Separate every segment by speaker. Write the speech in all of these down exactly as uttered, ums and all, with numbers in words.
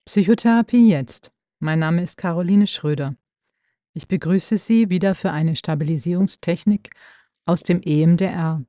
Speaker 1: Psychotherapie jetzt. Mein Name ist Caroline Schröder. Ich begrüße Sie wieder für eine Stabilisierungstechnik aus dem E M D R.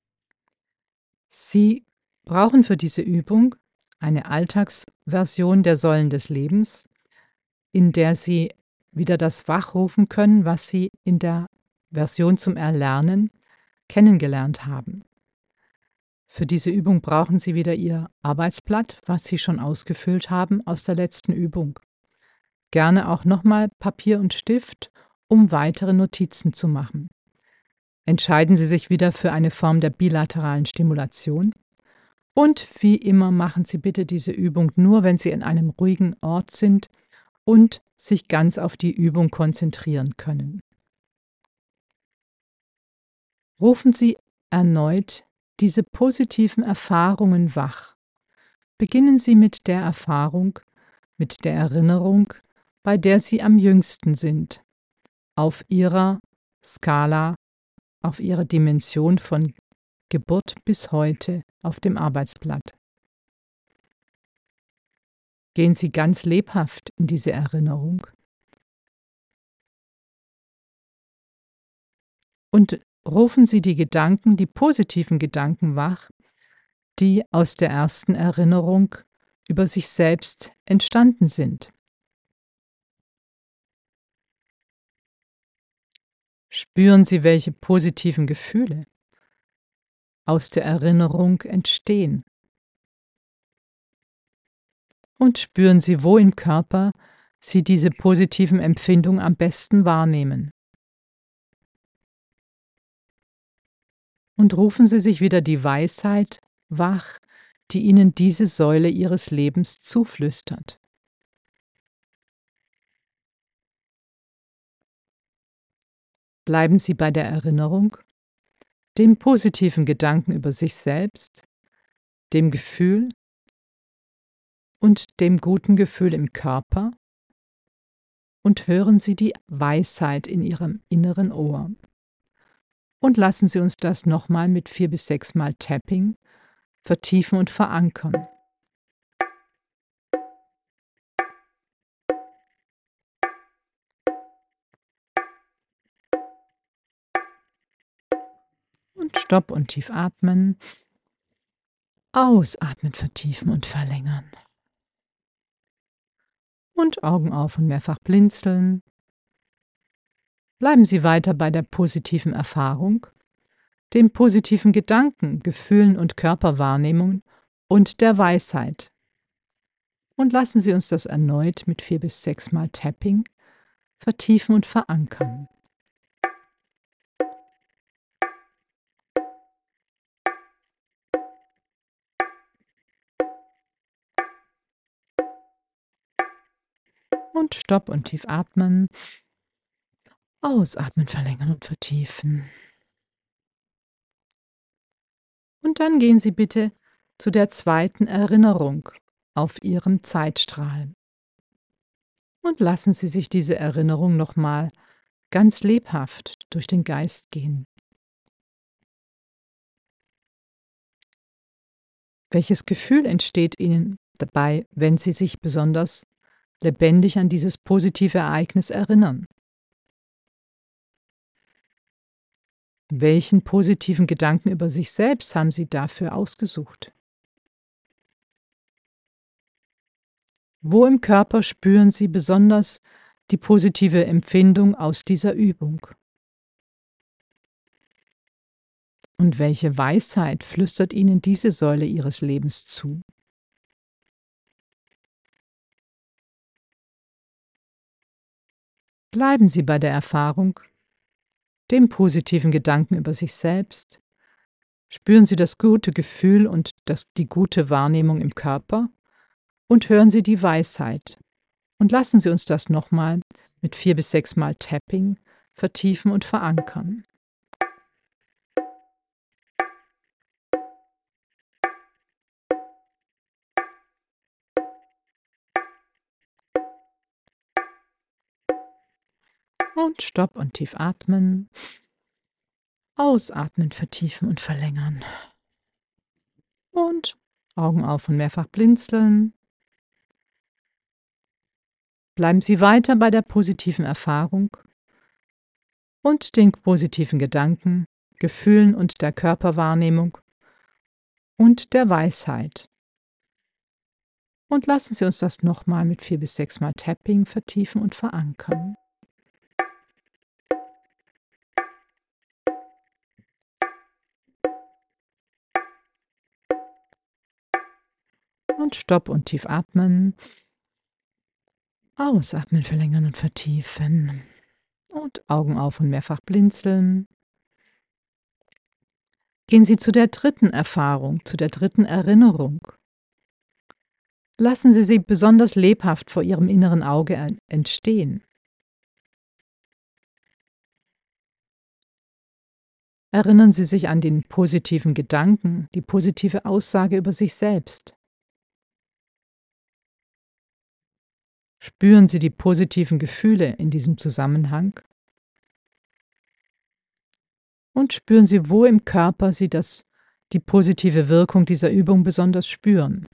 Speaker 1: Sie brauchen für diese Übung eine Alltagsversion der Säulen des Lebens, in der Sie wieder das wachrufen können, was Sie in der Version zum Erlernen kennengelernt haben. Für diese Übung brauchen Sie wieder Ihr Arbeitsblatt, was Sie schon ausgefüllt haben aus der letzten Übung. Gerne auch nochmal Papier und Stift, um weitere Notizen zu machen. Entscheiden Sie sich wieder für eine Form der bilateralen Stimulation. Und wie immer machen Sie bitte diese Übung nur, wenn Sie in einem ruhigen Ort sind und sich ganz auf die Übung konzentrieren können. Rufen Sie erneut diese positiven Erfahrungen wach. Beginnen Sie mit der Erfahrung, mit der Erinnerung, bei der Sie am jüngsten sind, auf Ihrer Skala, auf Ihrer Dimension von Geburt bis heute auf dem Arbeitsblatt. Gehen Sie ganz lebhaft in diese Erinnerung und rufen Sie die Gedanken, die positiven Gedanken wach, die aus der ersten Erinnerung über sich selbst entstanden sind. Spüren Sie, welche positiven Gefühle aus der Erinnerung entstehen. Und spüren Sie, wo im Körper Sie diese positiven Empfindungen am besten wahrnehmen. Und rufen Sie sich wieder die Weisheit wach, die Ihnen diese Säule Ihres Lebens zuflüstert. Bleiben Sie bei der Erinnerung, dem positiven Gedanken über sich selbst, dem Gefühl und dem guten Gefühl im Körper und hören Sie die Weisheit in Ihrem inneren Ohr. Und lassen Sie uns das nochmal mit vier bis sechs Mal Tapping vertiefen und verankern. Und Stopp und tief atmen. Ausatmen, vertiefen und verlängern. Und Augen auf und mehrfach blinzeln. Bleiben Sie weiter bei der positiven Erfahrung, dem positiven Gedanken, Gefühlen und Körperwahrnehmungen und der Weisheit. Und lassen Sie uns das erneut mit vier bis sechs Mal Tapping vertiefen und verankern. Und Stopp und tief atmen. Ausatmen, verlängern und vertiefen. Und dann gehen Sie bitte zu der zweiten Erinnerung auf Ihrem Zeitstrahl. Und lassen Sie sich diese Erinnerung nochmal ganz lebhaft durch den Geist gehen. Welches Gefühl entsteht Ihnen dabei, wenn Sie sich besonders lebendig an dieses positive Ereignis erinnern? Welchen positiven Gedanken über sich selbst haben Sie dafür ausgesucht? Wo im Körper spüren Sie besonders die positive Empfindung aus dieser Übung? Und welche Weisheit flüstert Ihnen diese Säule Ihres Lebens zu? Bleiben Sie bei der Erfahrung, dem positiven Gedanken über sich selbst. Spüren Sie das gute Gefühl und das, die gute Wahrnehmung im Körper und hören Sie die Weisheit. Und lassen Sie uns das nochmal mit vier bis sechs Mal Tapping vertiefen und verankern. Und Stopp und tief atmen. Ausatmen, vertiefen und verlängern. Und Augen auf und mehrfach blinzeln. Bleiben Sie weiter bei der positiven Erfahrung und den positiven Gedanken, Gefühlen und der Körperwahrnehmung und der Weisheit. Und lassen Sie uns das nochmal mit vier bis sechs Mal Tapping vertiefen und verankern. Und Stopp und tief atmen. Ausatmen, verlängern und vertiefen. Und Augen auf und mehrfach blinzeln. Gehen Sie zu der dritten Erfahrung, zu der dritten Erinnerung. Lassen Sie sie besonders lebhaft vor Ihrem inneren Auge entstehen. Erinnern Sie sich an den positiven Gedanken, die positive Aussage über sich selbst. Spüren Sie die positiven Gefühle in diesem Zusammenhang und spüren Sie, wo im Körper Sie das, die positive Wirkung dieser Übung besonders spüren.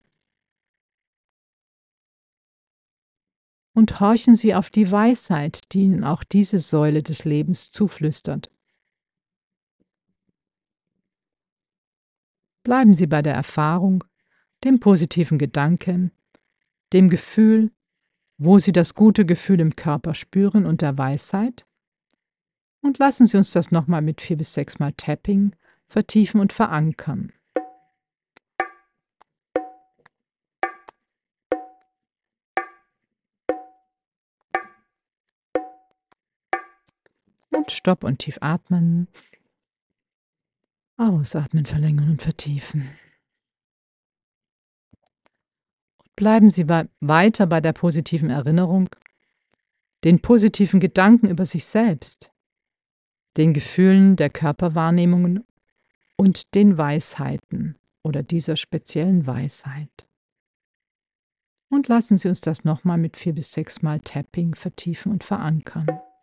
Speaker 1: Und horchen Sie auf die Weisheit, die Ihnen auch diese Säule des Lebens zuflüstert. Bleiben Sie bei der Erfahrung, dem positiven Gedanken, dem Gefühl, wo Sie das gute Gefühl im Körper spüren und der Weisheit. Und lassen Sie uns das nochmal mit vier bis sechs Mal Tapping vertiefen und verankern. Und Stopp und tief atmen. Ausatmen, verlängern und vertiefen. Und bleiben Sie weiter bei der positiven Erinnerung, den positiven Gedanken über sich selbst, den Gefühlen der Körperwahrnehmungen und den Weisheiten oder dieser speziellen Weisheit. Und lassen Sie uns das nochmal mit vier bis sechs Mal Tapping vertiefen und verankern.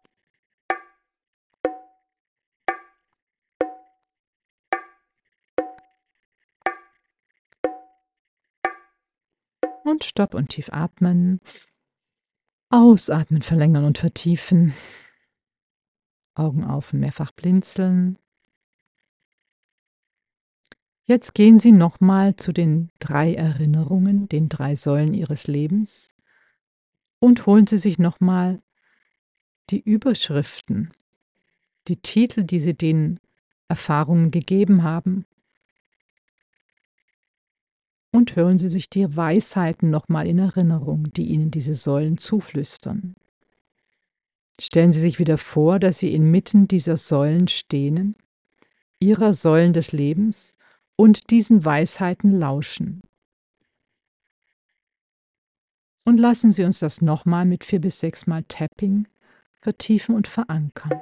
Speaker 1: Und Stopp und tief atmen. Ausatmen, verlängern und vertiefen. Augen auf und mehrfach blinzeln. Jetzt gehen Sie nochmal zu den drei Erinnerungen, den drei Säulen Ihres Lebens und holen Sie sich nochmal die Überschriften, die Titel, die Sie den Erfahrungen gegeben haben, und hören Sie sich die Weisheiten nochmal in Erinnerung, die Ihnen diese Säulen zuflüstern. Stellen Sie sich wieder vor, dass Sie inmitten dieser Säulen stehen, Ihrer Säulen des Lebens, und diesen Weisheiten lauschen. Und lassen Sie uns das nochmal mit vier bis sechs Mal Tapping vertiefen und verankern.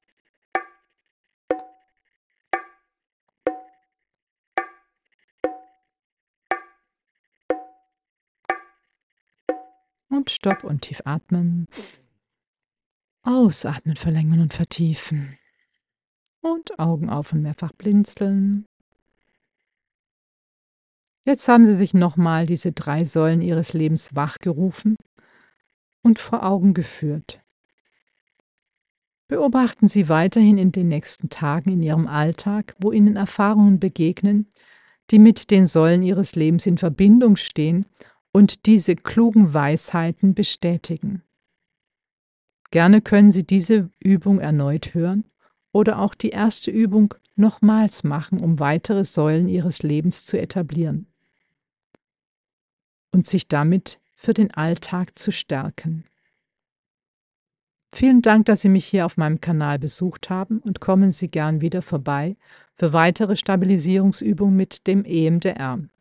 Speaker 1: Und Stopp und tief atmen. Ausatmen, verlängern und vertiefen. Und Augen auf und mehrfach blinzeln. Jetzt haben Sie sich nochmal diese drei Säulen Ihres Lebens wachgerufen und vor Augen geführt. Beobachten Sie weiterhin in den nächsten Tagen in Ihrem Alltag, wo Ihnen Erfahrungen begegnen, die mit den Säulen Ihres Lebens in Verbindung stehen und diese klugen Weisheiten bestätigen. Gerne können Sie diese Übung erneut hören oder auch die erste Übung nochmals machen, um weitere Säulen Ihres Lebens zu etablieren und sich damit für den Alltag zu stärken. Vielen Dank, dass Sie mich hier auf meinem Kanal besucht haben, und kommen Sie gern wieder vorbei für weitere Stabilisierungsübungen mit dem E M D R.